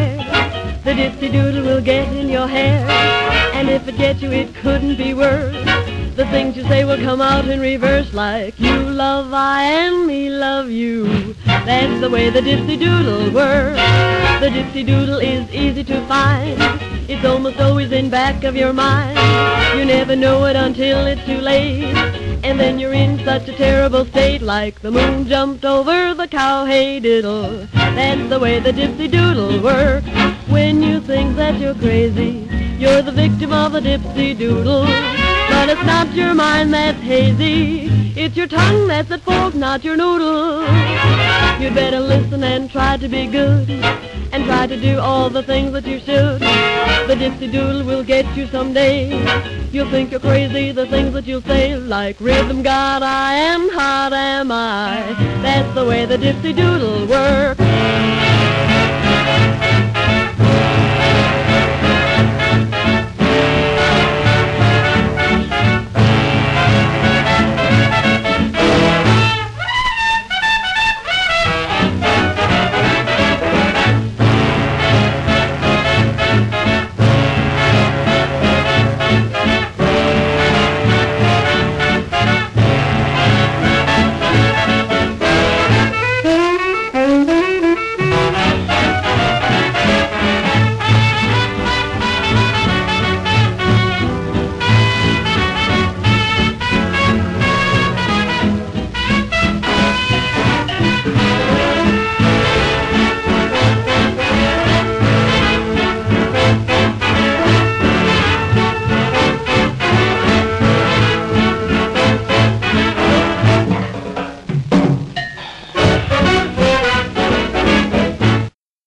care. The dipsy doodle will get in your hair, and if it gets you, it couldn't be worse. The things you say will come out in reverse, like you love I and me love you. That's the way the dipsy doodle works. The dipsy doodle is easy to find. It's almost always in back of your mind. You never know it until it's too late, and then you're in such a terrible state, like the moon jumped over the cow hay diddle. That's the way the dipsy doodle works. When you think that you're crazy, you're the victim of a dipsy doodle. But it's not your mind that's hazy, it's your tongue that's at fault, not your noodle. You'd better listen and try to be good, and try to do all the things that you should. The dipsy doodle will get you someday. You'll think you're crazy, the things that you'll say, like rhythm god I and hot am I. That's the way the dipsy doodle works.